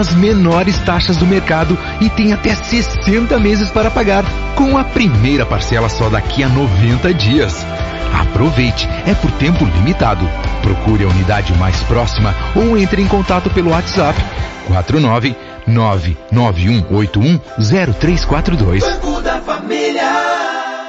as menores taxas do mercado e tem até 60 meses para pagar, com a primeira parcela só daqui a 90 dias. Aproveite, é por tempo limitado. Procure a unidade mais próxima ou entre em contato pelo WhatsApp 49991810342. Banco da Família.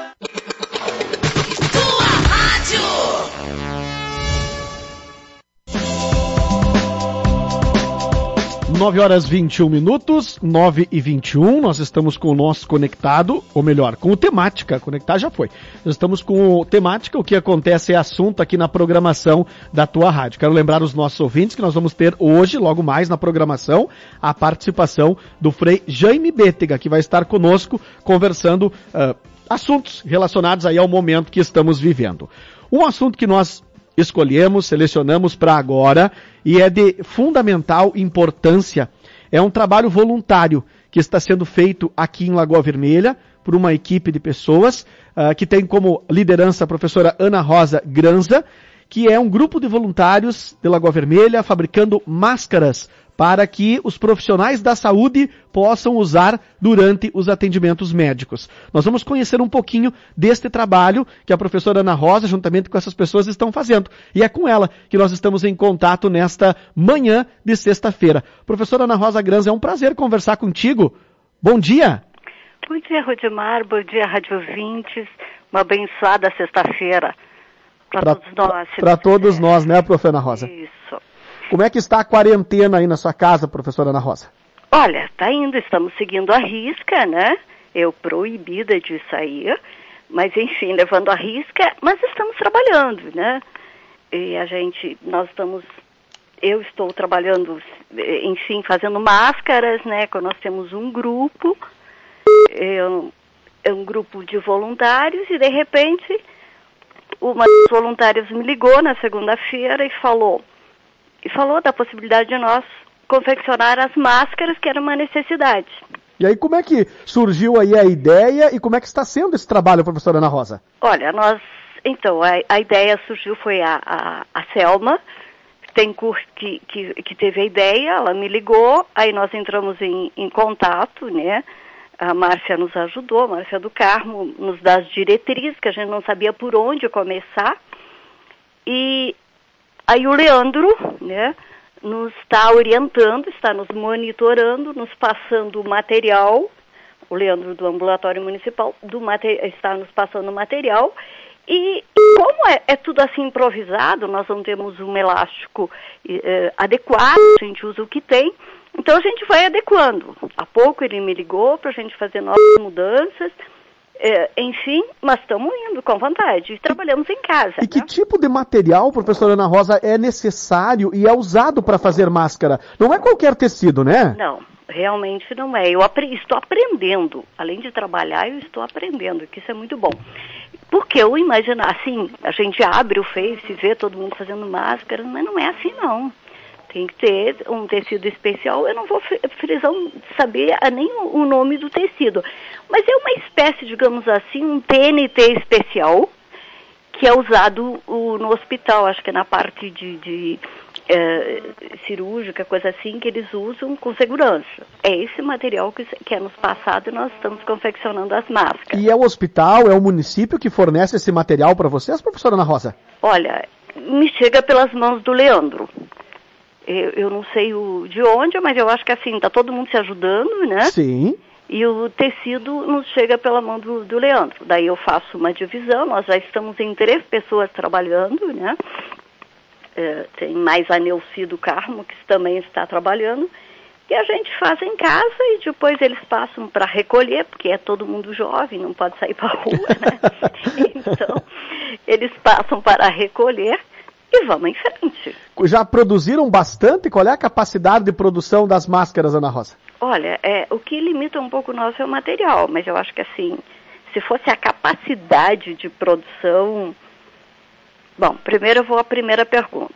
9h21, 9h21, nós estamos com o nosso conectado, ou melhor, com o temática, conectar já foi. Nós estamos com o temática, o que acontece é assunto aqui na programação da tua rádio. Quero lembrar os nossos ouvintes que nós vamos ter hoje, logo mais na programação, a participação do Frei Jaime Bétega, que vai estar conosco conversando assuntos relacionados aí ao momento que estamos vivendo. Um assunto que nós escolhemos, selecionamos para agora e é de fundamental importância. É um trabalho voluntário que está sendo feito aqui em Lagoa Vermelha por uma equipe de pessoas que tem como liderança a professora Ana Rosa Granza, que é um grupo de voluntários de Lagoa Vermelha fabricando máscaras para que os profissionais da saúde possam usar durante os atendimentos médicos. Nós vamos conhecer um pouquinho deste trabalho que a professora Ana Rosa, juntamente com essas pessoas, estão fazendo. E é com ela que nós estamos em contato nesta manhã de sexta-feira. Professora Ana Rosa Granza, é um prazer conversar contigo. Bom dia. Bom dia, Rodimar. Bom dia, rádio ouvintes. Uma abençoada sexta-feira para todos nós. Para todos nós, né, professora Ana Rosa? Isso. Como é que está a quarentena aí na sua casa, professora Ana Rosa? Olha, tá indo, estamos seguindo a risca, né? Eu proibida de sair, mas enfim, levando a risca, mas estamos trabalhando, né? E eu estou trabalhando, enfim, fazendo máscaras, né? Nós temos um grupo, é um grupo de voluntários e de repente uma das voluntárias me ligou na segunda-feira e falou da possibilidade de nós confeccionar as máscaras, que era uma necessidade. E aí, como é que surgiu aí a ideia e como é que está sendo esse trabalho, professora Ana Rosa? Olha, a ideia surgiu, foi a Selma Tencourt que teve a ideia, ela me ligou, aí nós entramos em contato, né? A Márcia nos ajudou, a Márcia do Carmo nos dá as diretrizes, que a gente não sabia por onde começar, e aí o Leandro, né, nos está orientando, está nos monitorando, nos passando o material, o Leandro do Ambulatório Municipal está nos passando o material, e como é tudo assim improvisado, nós não temos um elástico adequado, a gente usa o que tem, então a gente vai adequando. Há pouco ele me ligou para a gente fazer novas mudanças, enfim, mas estamos indo com vontade, trabalhamos em casa. E que tipo de material, professora Ana Rosa, é necessário e é usado para fazer máscara? Não é qualquer tecido, né? Não, realmente não é. Eu estou aprendendo, além de trabalhar, eu estou aprendendo, que isso é muito bom. Porque eu imagino, assim, a gente abre o Face, vê todo mundo fazendo máscara, mas não é assim não. Tem que ter um tecido especial, eu não vou saber nem o nome do tecido. Mas é uma espécie, digamos assim, um TNT especial, que é usado no hospital, acho que é na parte de cirúrgica, coisa assim, que eles usam com segurança. É esse material que é nos passado e nós estamos confeccionando as máscaras. E é o hospital, é o município que fornece esse material para vocês, professora Ana Rosa? Olha, me chega pelas mãos do Leandro. Eu não sei de onde, mas eu acho que assim, está todo mundo se ajudando, né? Sim. E o tecido nos chega pela mão do Leandro. Daí eu faço uma divisão, nós já estamos em 3 pessoas trabalhando, né? Tem mais a Neuci do Carmo, que também está trabalhando. E a gente faz em casa e depois eles passam para recolher, porque é todo mundo jovem, não pode sair para a rua, né? Então, eles passam para recolher. E vamos em frente. Já produziram bastante? Qual é a capacidade de produção das máscaras, Ana Rosa? Olha, o que limita um pouco o nosso é o material, mas eu acho que assim, se fosse a capacidade de produção... Bom, primeiro eu vou à primeira pergunta.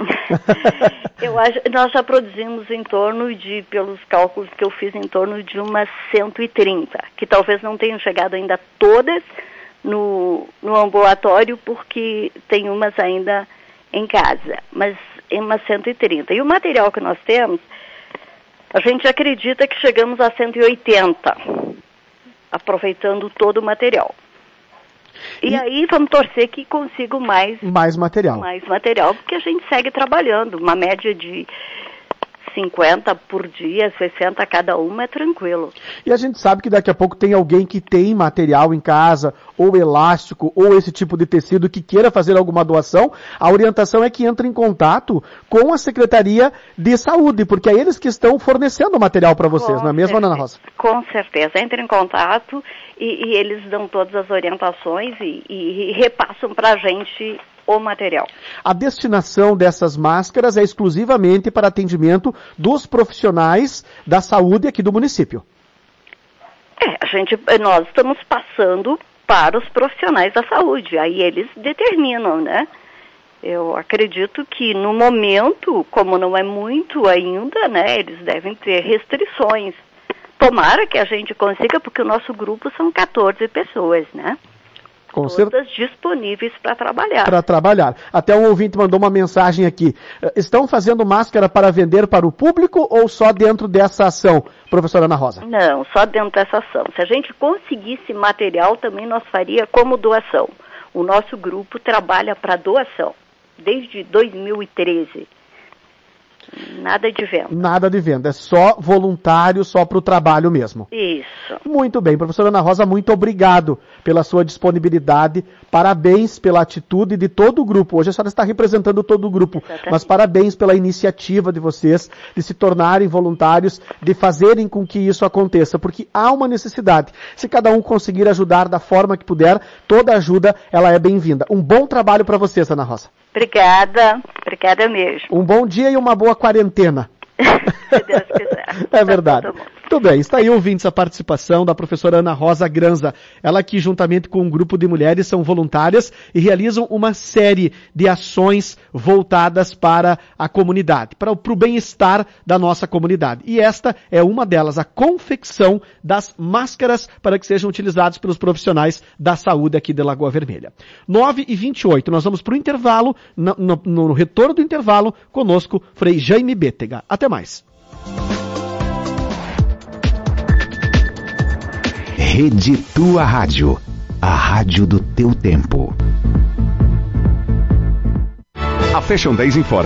Nós já produzimos em torno pelos cálculos que eu fiz, em torno de umas 130, que talvez não tenham chegado ainda todas no ambulatório, porque tem umas ainda em casa, mas em umas 130. E o material que nós temos A gente acredita que chegamos a 180, aproveitando todo o material. E aí vamos torcer que consigam mais material. Mais material, porque a gente segue trabalhando. Uma média de 50 por dia, 60 cada uma, é tranquilo. E a gente sabe que daqui a pouco tem alguém que tem material em casa, ou elástico, ou esse tipo de tecido que queira fazer alguma doação. A orientação é que entre em contato com a Secretaria de Saúde, porque é eles que estão fornecendo o material para vocês, não é mesmo, Ana Rosa? Com certeza. Entre em contato e eles dão todas as orientações e repassam para a gente o material. A destinação dessas máscaras é exclusivamente para atendimento dos profissionais da saúde aqui do município. Nós estamos passando para os profissionais da saúde, aí eles determinam, né? Eu acredito que no momento, como não é muito ainda, né, eles devem ter restrições. Tomara que a gente consiga, porque o nosso grupo são 14 pessoas, né? Todas disponíveis para trabalhar. Para trabalhar. Até um ouvinte mandou uma mensagem aqui. Estão fazendo máscara para vender para o público ou só dentro dessa ação, professora Ana Rosa? Não, só dentro dessa ação. Se a gente conseguisse material, também nós faria como doação. O nosso grupo trabalha para doação, desde 2013. Nada de venda. Nada de venda, é só voluntário, só para o trabalho mesmo. Isso. Muito bem, professora Ana Rosa, muito obrigado pela sua disponibilidade, parabéns pela atitude de todo o grupo. Hoje a senhora está representando todo o grupo, exatamente, mas parabéns pela iniciativa de vocês, de se tornarem voluntários, de fazerem com que isso aconteça, porque há uma necessidade. Se cada um conseguir ajudar da forma que puder, toda ajuda, ela é bem-vinda. Um bom trabalho para vocês, Ana Rosa. Obrigada mesmo. Um bom dia e uma boa quarentena. Se Deus quiser. É verdade. Tudo bem, está aí, ouvintes, a participação da professora Ana Rosa Granza. Ela que, juntamente com um grupo de mulheres, são voluntárias e realizam uma série de ações voltadas para a comunidade, para o bem-estar da nossa comunidade. E esta é uma delas, a confecção das máscaras para que sejam utilizadas pelos profissionais da saúde aqui de Lagoa Vermelha. 9h28, nós vamos para o intervalo, no retorno do intervalo, conosco, Frei Jaime Bétega. Até mais. Rede Tua Rádio, a rádio do teu tempo. A Fashion Days informa